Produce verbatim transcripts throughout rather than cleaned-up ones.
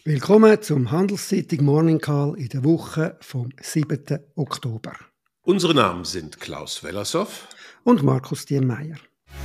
Willkommen zum Handelszeitung Morning Call in der Woche vom siebten Oktober. Unsere Namen sind Klaus Wellershoff und Markus Diemeyer.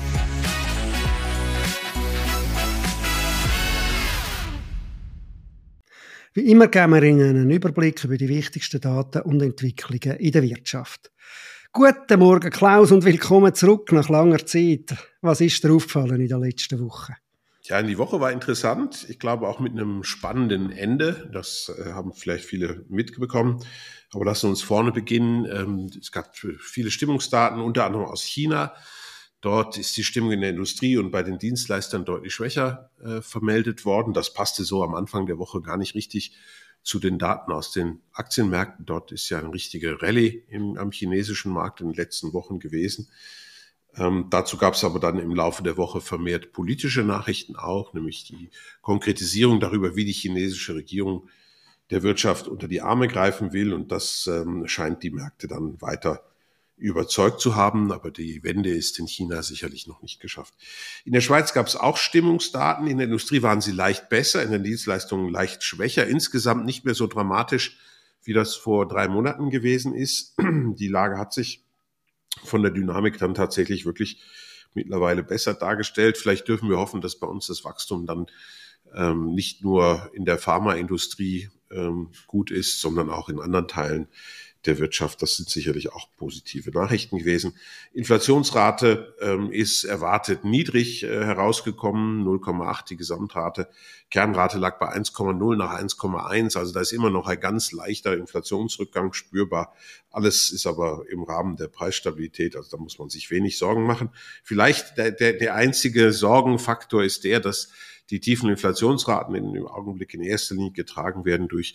Wie immer geben wir Ihnen einen Überblick über die wichtigsten Daten und Entwicklungen in der Wirtschaft. Guten Morgen Klaus und willkommen zurück nach langer Zeit. Was ist dir aufgefallen in der letzten Woche? Ja, die Woche war interessant. Ich glaube auch mit einem spannenden Ende. Das äh, haben vielleicht viele mitbekommen. Aber lassen wir uns vorne beginnen. Ähm, es gab viele Stimmungsdaten, unter anderem aus China. Dort ist die Stimmung in der Industrie und bei den Dienstleistern deutlich schwächer äh, vermeldet worden. Das passte so am Anfang der Woche gar nicht richtig zu den Daten aus den Aktienmärkten. Dort ist ja eine richtige Rallye im, am chinesischen Markt in den letzten Wochen gewesen. Ähm, dazu gab es aber dann im Laufe der Woche vermehrt politische Nachrichten auch, nämlich die Konkretisierung darüber, wie die chinesische Regierung der Wirtschaft unter die Arme greifen will. Und das ähm, scheint die Märkte dann weiter überzeugt zu haben. Aber die Wende ist in China sicherlich noch nicht geschafft. In der Schweiz gab es auch Stimmungsdaten. In der Industrie waren sie leicht besser, in den Dienstleistungen leicht schwächer. Insgesamt nicht mehr so dramatisch, wie das vor drei Monaten gewesen ist. Die Lage hat sich von der Dynamik dann tatsächlich wirklich mittlerweile besser dargestellt. Vielleicht dürfen wir hoffen, dass bei uns das Wachstum dann ähm, nicht nur in der Pharmaindustrie ähm, gut ist, sondern auch in anderen Teilen der Wirtschaft. Das sind sicherlich auch positive Nachrichten gewesen. Inflationsrate ähm, ist erwartet niedrig äh, herausgekommen, null Komma acht die Gesamtrate. Kernrate lag bei eins Komma null nach eins Komma eins, also da ist immer noch ein ganz leichter Inflationsrückgang spürbar. Alles ist aber im Rahmen der Preisstabilität, also da muss man sich wenig Sorgen machen. Vielleicht der, der, der einzige Sorgenfaktor ist der, dass die tiefen Inflationsraten in, im Augenblick in erster Linie getragen werden durch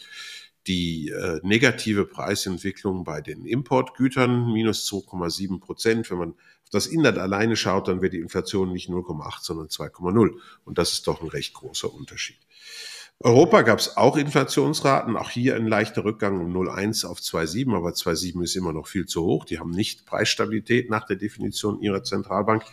die äh, negative Preisentwicklung bei den Importgütern, minus zwei Komma sieben Prozent. Wenn man auf das Inland alleine schaut, dann wird die Inflation nicht null Komma acht, sondern zwei Komma null. Und das ist doch ein recht großer Unterschied. Europa gab es auch Inflationsraten, auch hier ein leichter Rückgang um null Komma eins auf zwei Komma sieben, aber zwei Komma sieben ist immer noch viel zu hoch. Die haben nicht Preisstabilität nach der Definition ihrer Zentralbank.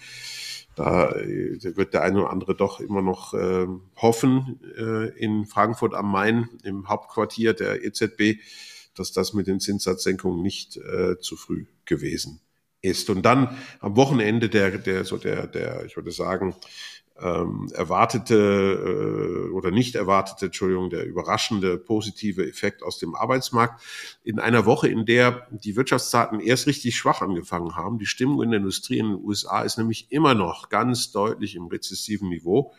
Da wird der eine oder andere doch immer noch äh, hoffen äh, in Frankfurt am Main, im Hauptquartier der E Z B, dass das mit den Zinssatzsenkungen nicht äh, zu früh gewesen ist. Und dann am Wochenende der, der, so der, der, ich würde sagen, ähm, erwartete äh, oder nicht erwartete, Entschuldigung, der überraschende positive Effekt aus dem Arbeitsmarkt in einer Woche, in der die Wirtschaftsdaten erst richtig schwach angefangen haben. Die Stimmung in der Industrie in den U S A ist nämlich immer noch ganz deutlich im rezessiven Niveau.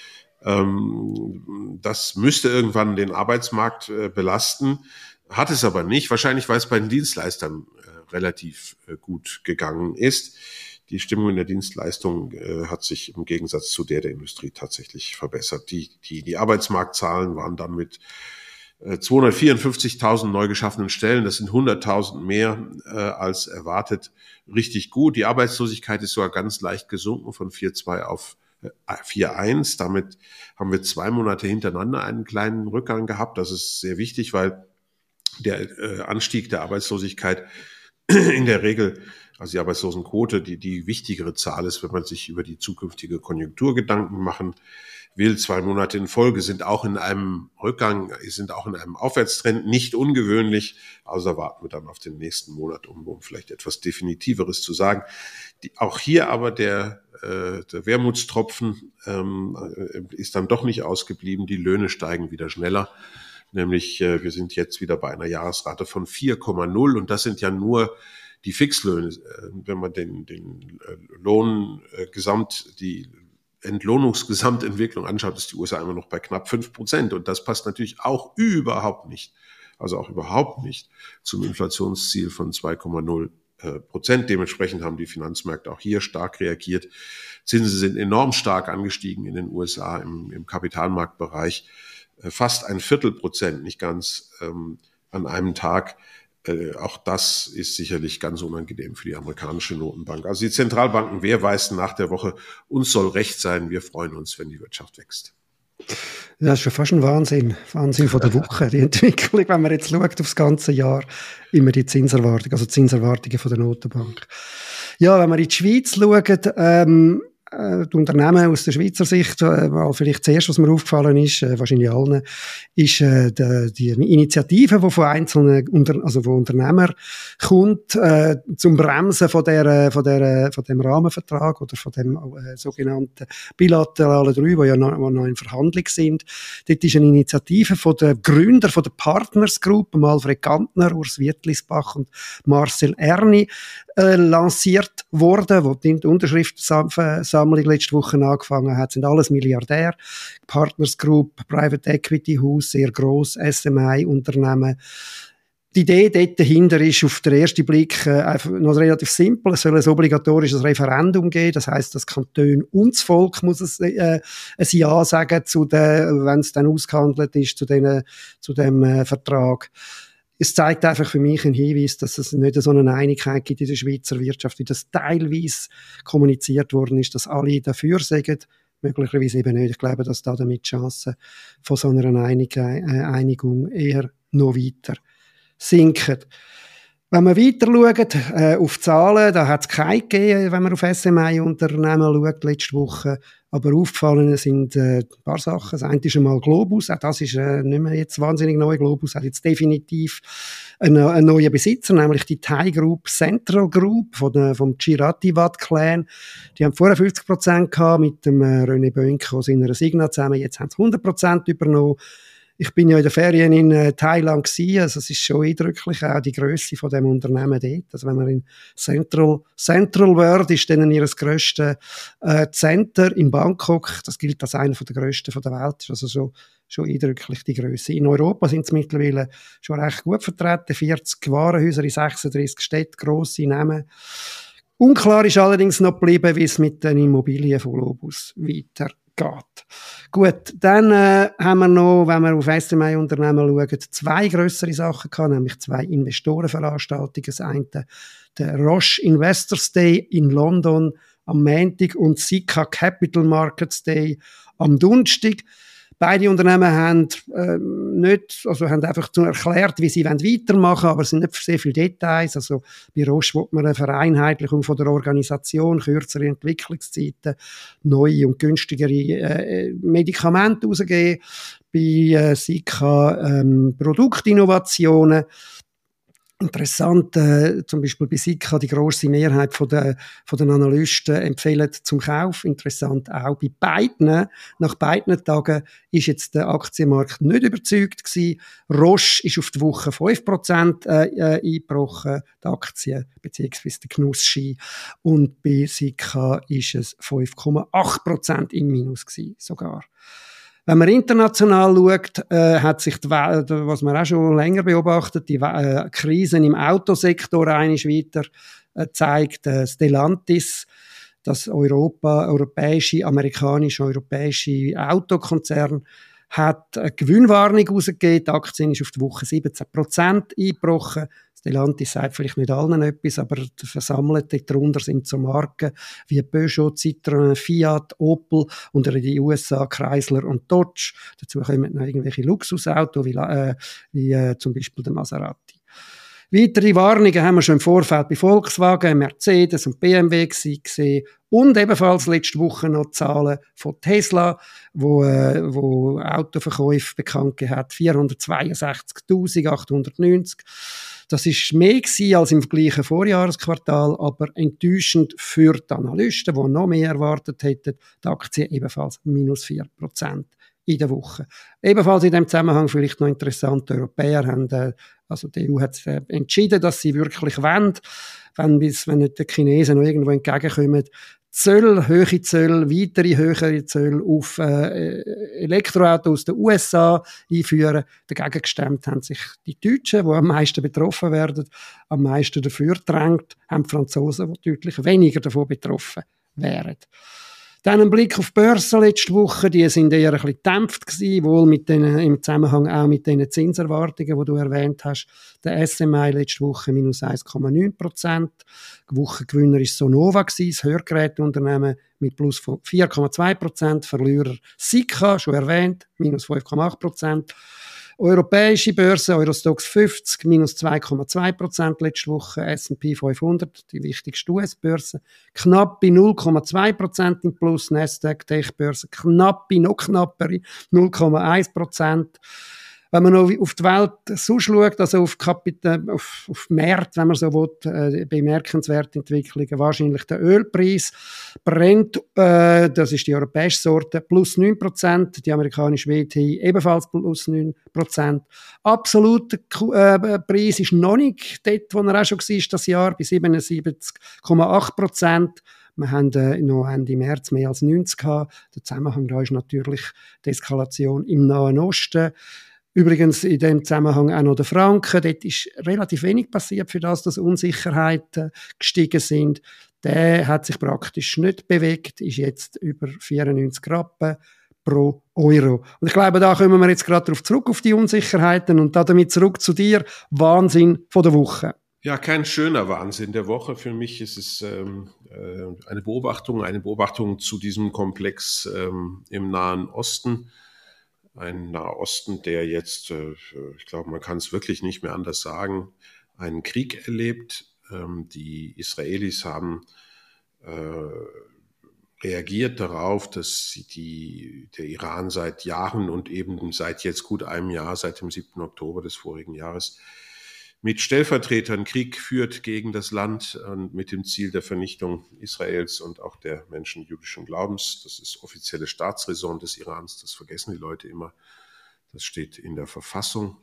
Ähm, das müsste irgendwann den Arbeitsmarkt äh, belasten, hat es aber nicht. Wahrscheinlich, weil es bei den Dienstleistern äh, relativ äh, gut gegangen ist. Die Stimmung in der Dienstleistung äh, hat sich im Gegensatz zu der der Industrie tatsächlich verbessert. Die, die, die Arbeitsmarktzahlen waren dann mit äh, zweihundertvierundfünfzigtausend neu geschaffenen Stellen, das sind hunderttausend mehr äh, als erwartet, richtig gut. Die Arbeitslosigkeit ist sogar ganz leicht gesunken von vier Komma zwei auf äh, vier Komma eins. Damit haben wir zwei Monate hintereinander einen kleinen Rückgang gehabt. Das ist sehr wichtig, weil der äh, Anstieg der Arbeitslosigkeit in der Regel, also die Arbeitslosenquote, die die wichtigere Zahl ist, wenn man sich über die zukünftige Konjunktur Gedanken machen will. Zwei Monate in Folge sind auch in einem Rückgang, sind auch in einem Aufwärtstrend, nicht ungewöhnlich. Also warten wir dann auf den nächsten Monat, um, um vielleicht etwas Definitiveres zu sagen. Die, auch hier aber der, äh, der Wermutstropfen ähm, ist dann doch nicht ausgeblieben. Die Löhne steigen wieder schneller. Nämlich, äh, wir sind jetzt wieder bei einer Jahresrate von vier Komma null und das sind ja nur die Fixlöhne. Äh, wenn man den, den äh, Lohn äh, gesamt, die Entlohnungsgesamtentwicklung anschaut, ist die U S A immer noch bei knapp fünf Prozent und das passt natürlich auch überhaupt nicht, also auch überhaupt nicht zum Inflationsziel von zwei Komma null Prozent. Dementsprechend haben die Finanzmärkte auch hier stark reagiert. Zinsen sind enorm stark angestiegen in den U S A im, im Kapitalmarktbereich. Fast ein Viertelprozent, nicht ganz ähm, an einem Tag. Äh, auch das ist sicherlich ganz unangenehm für die amerikanische Notenbank. Also die Zentralbanken wehrweisen nach der Woche, uns soll recht sein, wir freuen uns, wenn die Wirtschaft wächst. Das ist schon fast ein Wahnsinn, Wahnsinn von der Woche, die Entwicklung, wenn man jetzt schaut aufs ganze Jahr, immer die Zinserwartung, also die Zinserwartungen von der Notenbank. Ja, wenn wir in die Schweiz schauen, ähm, äh, die Unternehmen aus der Schweizer Sicht, äh, vielleicht zuerst, was mir aufgefallen ist, äh, wahrscheinlich allen, ist äh, die, die Initiative, die von einzelnen, Unter- also von Unternehmern kommt, äh, zum Bremsen von der, von der, von dem Rahmenvertrag oder von dem äh, sogenannten bilateralen drei, die ja noch, wo noch in Verhandlung sind. Dort ist eine Initiative von den Gründern von der Partners Group, Alfred Gantner, Urs Wittlisbach und Marcel Erni, äh, lanciert worden, wo die Unterschriftensammlung letzte Woche angefangen hat. Sind alles Milliardär. Partners Group, Private Equity Haus, sehr gross, S M I-Unternehmen. Die Idee dort dahinter ist auf den ersten Blick äh, einfach noch relativ simpel. Es soll ein obligatorisches Referendum geben. Das heisst, das Kanton und das Volk muss es, äh, ein Ja sagen, zu den, wenn es dann ausgehandelt ist, zu, den, zu dem äh, Vertrag. Es zeigt einfach für mich einen Hinweis, dass es nicht so eine Einigkeit gibt in der Schweizer Wirtschaft, wie das teilweise kommuniziert worden ist, dass alle dafür sind, möglicherweise eben nicht. Ich glaube, dass da damit die Chancen von so einer Einig- äh, Einigung eher noch weiter sinken. Wenn wir weiter schauen, äh, auf Zahlen, da hat es keine gegeben, wenn man auf S M I-Unternehmen schaut, letzte Woche. Aber aufgefallen sind äh, ein paar Sachen. Das eine ist einmal Globus. Auch das ist äh, nicht mehr jetzt wahnsinnig neu. Globus hat jetzt definitiv einen, einen neuen Besitzer, nämlich die Thai Group Central Group von der, vom Chirativat-Clan. Die haben vorher fünfzig Prozent gehabt mit dem äh, René Bönke aus seiner Signa zusammen. Jetzt haben sie hundert Prozent übernommen. Ich bin ja in den Ferien in äh, Thailand gewesen, also es ist schon eindrücklich, auch die Grösse von dem Unternehmen dort. Also wenn man in Central, Central World ist dann ihr grösstes äh, Center in Bangkok, das gilt als einer der grössten von der Welt, ist also schon, schon eindrücklich die Grösse. In Europa sind es mittlerweile schon recht gut vertreten, vierzig Warenhäuser in sechsunddreissig Städten, grosse Namen. Unklar ist allerdings noch geblieben, wie es mit den Immobilien von Globus weitergeht. Geht. Gut, dann äh, haben wir noch, wenn wir auf S M I-Unternehmen schauen, zwei grössere Sachen gehabt, nämlich zwei Investorenveranstaltungen. Das eine, der Roche Investors Day in London am Montag und Sika Capital Markets Day am Donnerstag. Beide Unternehmen haben äh, nicht, also haben einfach erklärt, wie sie weitermachen wollen, aber es sind nicht sehr viele Details. Also bei Roche will man eine Vereinheitlichung von der Organisation, kürzere Entwicklungszeiten, neue und günstigere äh, Medikamente rausgeben. Bei äh, Sika ähm, Produktinnovationen. Interessant, äh, zum Beispiel bei Sika, die grosse Mehrheit von der, von den Analysten empfehlen zum Kauf. Interessant auch bei beiden. Nach beiden Tagen ist jetzt der Aktienmarkt nicht überzeugt gewesen. Roche ist auf die Woche fünf Prozent äh, äh, eingebrochen, die Aktie, beziehungsweise der Genussschein. Und bei Sika ist es fünf Komma acht Prozent im Minus gewesen, sogar. Wenn man international schaut, äh, hat sich die Welt, was man auch schon länger beobachtet, die äh, Krisen im Autosektor einmal weiter äh, zeigt. Äh, Stellantis, das Europa, europäische, amerikanische, europäische Autokonzern, hat eine Gewinnwarnung herausgegeben. Die Aktie ist auf die Woche siebzehn Prozent eingebrochen. Stellantis sagt vielleicht nicht allen etwas, aber versammelt darunter sind so Marken wie Peugeot, Citroën, Fiat, Opel und in den U S A Chrysler und Dodge. Dazu kommen noch irgendwelche Luxusautos wie, äh, wie äh, zum Beispiel der Maserati. Weitere Warnungen haben wir schon im Vorfeld bei Volkswagen, Mercedes und B M W gesehen. Und ebenfalls letzte Woche noch Zahlen von Tesla, wo, äh, wo Autoverkäufe bekannt hat, vierhundertzweiundsechzigtausendachthundertneunzig. Das ist mehr gewesen als im gleichen Vorjahresquartal, aber enttäuschend für die Analysten, die noch mehr erwartet hätten. Die Aktie ebenfalls minus vier Prozent in der Woche. Ebenfalls in dem Zusammenhang vielleicht noch interessant, die Europäer haben, äh, also die E U hat äh, entschieden, dass sie wirklich wollen, wenn, bis, wenn nicht die Chinesen noch irgendwo entgegenkommen, Zölle, hohe Zölle, weitere höhere Zölle auf äh, Elektroautos aus den U S A einführen. Dagegen gestemmt haben sich die Deutschen, die am meisten betroffen werden, am meisten dafür drängt, haben die Franzosen, die deutlich weniger davon betroffen wären. Dann ein Blick auf die Börse letzte Woche, die sind eher ein bisschen gedämpft gewesen, wohl mit den, im Zusammenhang auch mit den Zinserwartungen, die du erwähnt hast. Der S M I letzte Woche minus eins Komma neun Prozent. Wochengewinner war Sonova gewesen, das Hörgeräteunternehmen mit plus von vier Komma zwei Prozent. Verlierer Sika, schon erwähnt, minus fünf Komma acht Prozent. Europäische Börse, Eurostoxx fünfzig, minus zwei Komma zwei Prozent letzte Woche, S und P fünfhundert, die wichtigste U S-Börse, knapp bei null Komma zwei Prozent im Plus, Nasdaq, Tech-Börse, knapp bei, noch knappere null Komma eins Prozent. Wenn man noch auf die Welt so schaut, also auf, Kapital, auf, auf Märkte, wenn man so will, äh, bemerkenswerte Entwicklungen, wahrscheinlich der Ölpreis brennt, äh, das ist die europäische Sorte, plus neun Prozent, die amerikanische W T I ebenfalls plus neun Prozent. Absoluter äh, Preis ist noch nicht dort, wo er auch schon war, das Jahr, bei siebenundsiebzig Komma acht Prozent. Wir haben äh, noch Ende März mehr als neunzig gehabt. Der Zusammenhang da ist natürlich die Eskalation im Nahen Osten. Übrigens in dem Zusammenhang auch noch der Franken. Dort ist relativ wenig passiert, für das, dass Unsicherheiten gestiegen sind. Der hat sich praktisch nicht bewegt, ist jetzt über vierundneunzig Rappen pro Euro. Und ich glaube, da kommen wir jetzt gerade darauf zurück, auf die Unsicherheiten und damit zurück zu dir. Wahnsinn von der Woche. Ja, kein schöner Wahnsinn der Woche. Für mich ist es ähm, äh, eine Beobachtung, eine Beobachtung zu diesem Komplex ähm, im Nahen Osten. Ein Nahosten, der jetzt, äh, ich glaube, man kann es wirklich nicht mehr anders sagen, einen Krieg erlebt. Ähm, die Israelis haben äh, reagiert darauf, dass sie die, der Iran seit Jahren und eben seit jetzt gut einem Jahr, seit dem siebten Oktober des vorigen Jahres, mit Stellvertretern Krieg führt gegen das Land und mit dem Ziel der Vernichtung Israels und auch der Menschen jüdischen Glaubens. Das ist offizielle Staatsräson des Irans, das vergessen die Leute immer. Das steht in der Verfassung.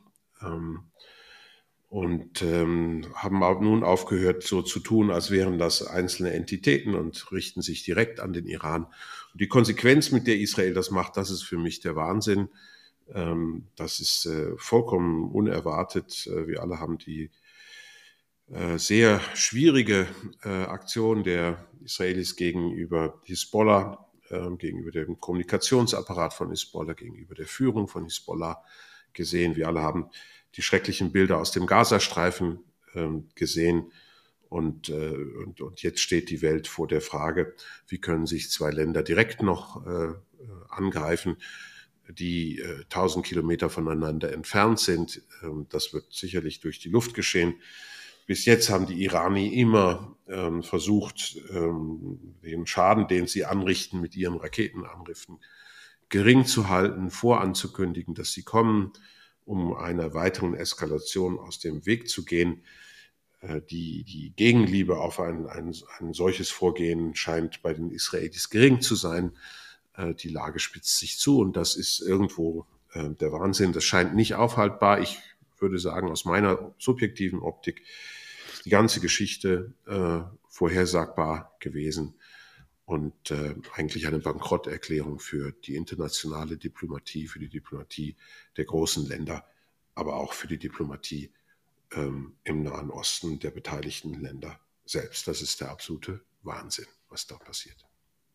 Und ähm, haben auch nun aufgehört, so zu tun, als wären das einzelne Entitäten und richten sich direkt an den Iran. Und die Konsequenz, mit der Israel das macht, das ist für mich der Wahnsinn. Das ist äh, vollkommen unerwartet. Wir alle haben die äh, sehr schwierige äh, Aktion der Israelis gegenüber Hisbollah, äh, gegenüber dem Kommunikationsapparat von Hisbollah, gegenüber der Führung von Hisbollah gesehen. Wir alle haben die schrecklichen Bilder aus dem Gazastreifen äh, gesehen. Und, äh, und, und jetzt steht die Welt vor der Frage, wie können sich zwei Länder direkt noch äh, angreifen, die äh, tausend Kilometer voneinander entfernt sind. Ähm, das wird sicherlich durch die Luft geschehen. Bis jetzt haben die Iraner immer ähm, versucht, ähm, den Schaden, den sie anrichten mit ihren Raketenangriffen, gering zu halten, voranzukündigen, dass sie kommen, um einer weiteren Eskalation aus dem Weg zu gehen. Äh, die, die Gegenliebe auf ein, ein, ein solches Vorgehen scheint bei den Israelis gering zu sein. Die Lage spitzt sich zu und das ist irgendwo äh, der Wahnsinn. Das scheint nicht aufhaltbar. Ich würde sagen, aus meiner subjektiven Optik ist die ganze Geschichte äh, vorhersagbar gewesen und äh, eigentlich eine Bankrotterklärung für die internationale Diplomatie, für die Diplomatie der großen Länder, aber auch für die Diplomatie ähm, im Nahen Osten der beteiligten Länder selbst. Das ist der absolute Wahnsinn, was da passiert.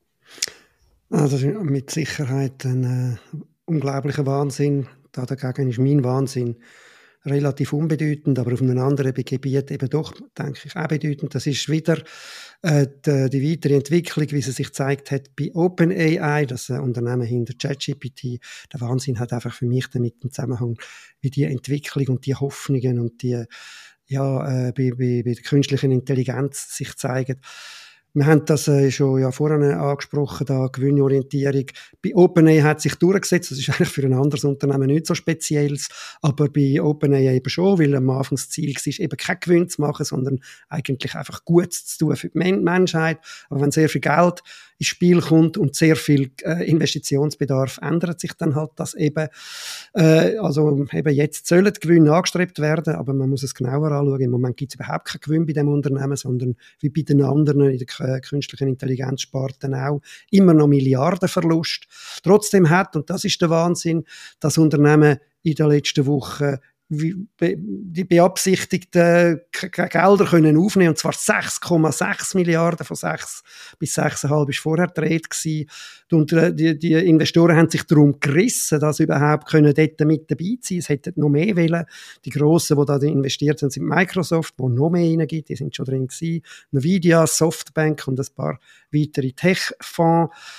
Also mit Sicherheit ein äh, unglaublicher Wahnsinn. Da dagegen ist mein Wahnsinn relativ unbedeutend, aber auf einem anderen Gebiet eben doch, denke ich, auch bedeutend. Das ist wieder äh, die, die weitere Entwicklung, wie sie sich gezeigt hat bei OpenAI, das äh, Unternehmen hinter ChatGPT. Der Wahnsinn hat einfach für mich damit einen Zusammenhang, wie die Entwicklung und die Hoffnungen und die ja, äh, bei, bei, bei der künstlichen Intelligenz sich zeigen. Wir haben das äh, schon ja vorhin angesprochen, da Gewinnorientierung. Bei OpenAI hat sich durchgesetzt, das ist eigentlich für ein anderes Unternehmen nicht so Spezielles, aber bei OpenAI eben schon, weil am Anfang das Ziel war, eben keinen Gewinn zu machen, sondern eigentlich einfach Gutes zu tun für die Men- Menschheit. Aber wenn sehr viel Geld ins Spiel kommt und sehr viel äh, Investitionsbedarf, ändert sich dann halt das eben. Äh, also eben jetzt sollen die Gewinne angestrebt werden, aber man muss es genauer anschauen. Im Moment gibt es überhaupt keinen Gewinn bei dem Unternehmen, sondern wie bei den anderen in der äh, künstlichen Intelligenzsparten auch immer noch Milliardenverlust. Trotzdem hat, und das ist der Wahnsinn, das Unternehmen in der letzten Woche die beabsichtigten Gelder können aufnehmen, und zwar sechs Komma sechs Milliarden, von sechs bis sechs Komma fünf ist vorher gedreht gewesen. Und die, die Investoren haben sich darum gerissen, dass sie überhaupt können dort mit dabei sein. Es hätten noch mehr wollen. Die Grossen, die da investiert haben, sind Microsoft, die noch mehr reingibt, die sind schon drin gewesen. Nvidia, Softbank und ein paar weitere Tech-Fonds.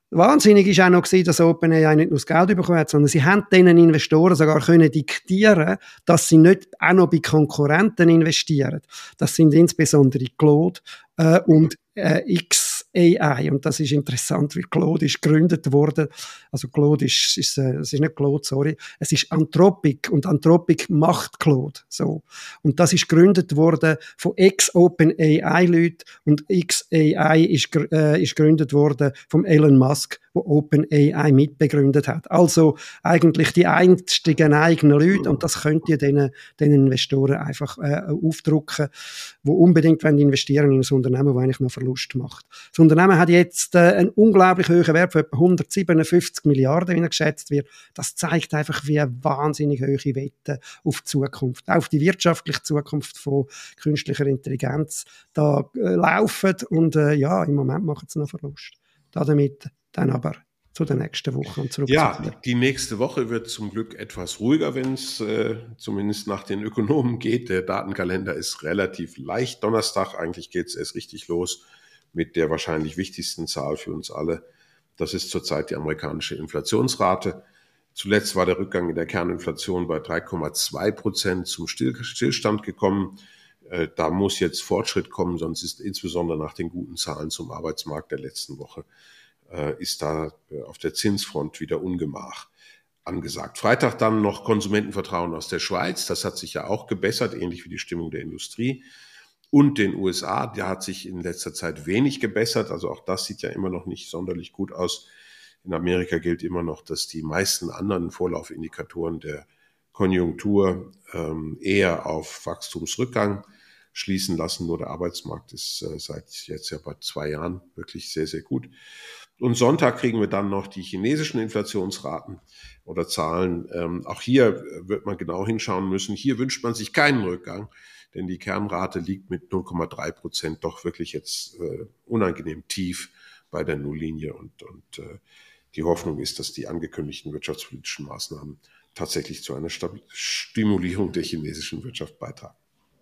Wahnsinnig ist auch noch gewesen, dass OpenAI nicht nur das Geld bekommen hat, sondern sie haben diesen Investoren sogar können diktieren, dass sie nicht auch noch bei Konkurrenten investieren. Das sind insbesondere Claude äh, und äh, X A I. Und das ist interessant, weil Claude ist gegründet worden. Also Claude ist, ist äh, es ist nicht Claude, sorry. Es ist Anthropic und Anthropic macht Claude. So. Und das ist gegründet worden von Ex-OpenAI-Leuten und X A I ist, äh, ist gegründet worden vom Elon Musk, wo OpenAI mitbegründet hat. Also eigentlich die einzigen eigenen Leute und das könnt ihr den, den Investoren einfach äh, aufdrücken, die unbedingt wollen investieren in ein Unternehmen, das eigentlich noch Verlust macht. Das Unternehmen hat jetzt äh, einen unglaublich hohen Wert von etwa hundertsiebenundfünfzig Milliarden, wie er geschätzt wird. Das zeigt einfach, wie wahnsinnig hohe Wetten auf die Zukunft, auch auf die wirtschaftliche Zukunft von künstlicher Intelligenz da äh, laufen und äh, ja, im Moment machen sie noch Verlust. Damit dann aber zu der nächsten Woche und zurück. Ja, die nächste Woche wird zum Glück etwas ruhiger, wenn es äh, zumindest nach den Ökonomen geht. Der Datenkalender ist relativ leicht. Donnerstag eigentlich geht es erst richtig los mit der wahrscheinlich wichtigsten Zahl für uns alle. Das ist zurzeit die amerikanische Inflationsrate. Zuletzt war der Rückgang in der Kerninflation bei drei Komma zwei Prozent zum Still- Stillstand gekommen. Äh, da muss jetzt Fortschritt kommen, sonst ist insbesondere nach den guten Zahlen zum Arbeitsmarkt der letzten Woche ist da auf der Zinsfront wieder Ungemach angesagt. Freitag dann noch Konsumentenvertrauen aus der Schweiz. Das hat sich ja auch gebessert, ähnlich wie die Stimmung der Industrie. Und den U S A, der hat sich in letzter Zeit wenig gebessert. Also auch das sieht ja immer noch nicht sonderlich gut aus. In Amerika gilt immer noch, dass die meisten anderen Vorlaufindikatoren der Konjunktur ähm, eher auf Wachstumsrückgang schließen lassen. Nur der Arbeitsmarkt ist äh, seit jetzt ja bei zwei Jahren wirklich sehr, sehr gut. Und Sonntag kriegen wir dann noch die chinesischen Inflationsraten oder Zahlen. Ähm, auch hier wird man genau hinschauen müssen. Hier wünscht man sich keinen Rückgang, denn die Kernrate liegt mit null Komma drei Prozent doch wirklich jetzt äh, unangenehm tief bei der Nulllinie. Und, und äh, die Hoffnung ist, dass die angekündigten wirtschaftspolitischen Maßnahmen tatsächlich zu einer Stabil- Stimulierung der chinesischen Wirtschaft beitragen.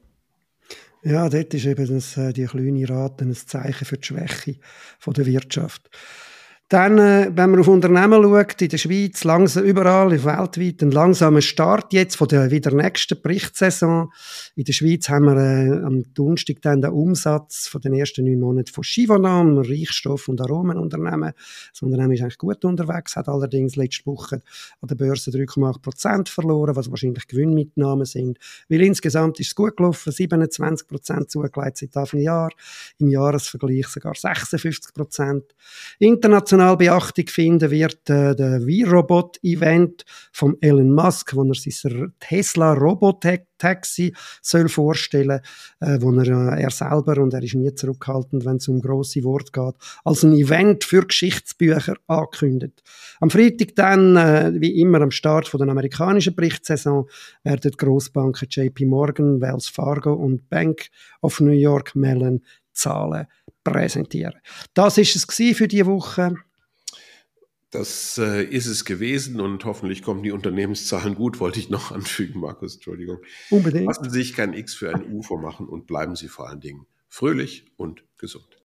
Ja, dort ist eben das, äh, die kleine Rate ein Zeichen für die Schwäche von der Wirtschaft. Dann, äh, wenn man auf Unternehmen schaut, in der Schweiz, langsam, überall, weltweit, ein langsamer Start jetzt von der wieder nächsten Berichtssaison. In der Schweiz haben wir äh, am Donnerstag dann den Umsatz von den ersten neun Monaten von Givaudan, Reichstoff- und Aromenunternehmen. Das Unternehmen ist eigentlich gut unterwegs, hat allerdings letzte Woche an der Börse drei Komma acht Prozent verloren, was wahrscheinlich Gewinnmitnahmen sind. Weil insgesamt ist es gut gelaufen, siebenundzwanzig Prozent zugelegt seit Anfang Jahr, im Jahresvergleich sogar sechsundfünfzig Prozent. International Beachtung finden wird äh, der V-Robot-Event vom Elon Musk, wo er sein Tesla Robotaxi soll vorstellen, äh, wo er, äh, er selber, und er ist nie zurückhaltend, wenn es um grosse Worte geht, als ein Event für Geschichtsbücher ankündigt. Am Freitag dann, äh, wie immer am Start von der amerikanischen Berichtssaison, werden die Grossbanken J P Morgan, Wells Fargo und Bank of New York Mellon Zahlen präsentieren. Das ist es gewesen für diese Woche. Das äh, ist es gewesen und hoffentlich kommen die Unternehmenszahlen gut, wollte ich noch anfügen, Markus, Entschuldigung. Unbedingt. Lassen Sie sich kein X für ein U vormachen und bleiben Sie vor allen Dingen fröhlich und gesund.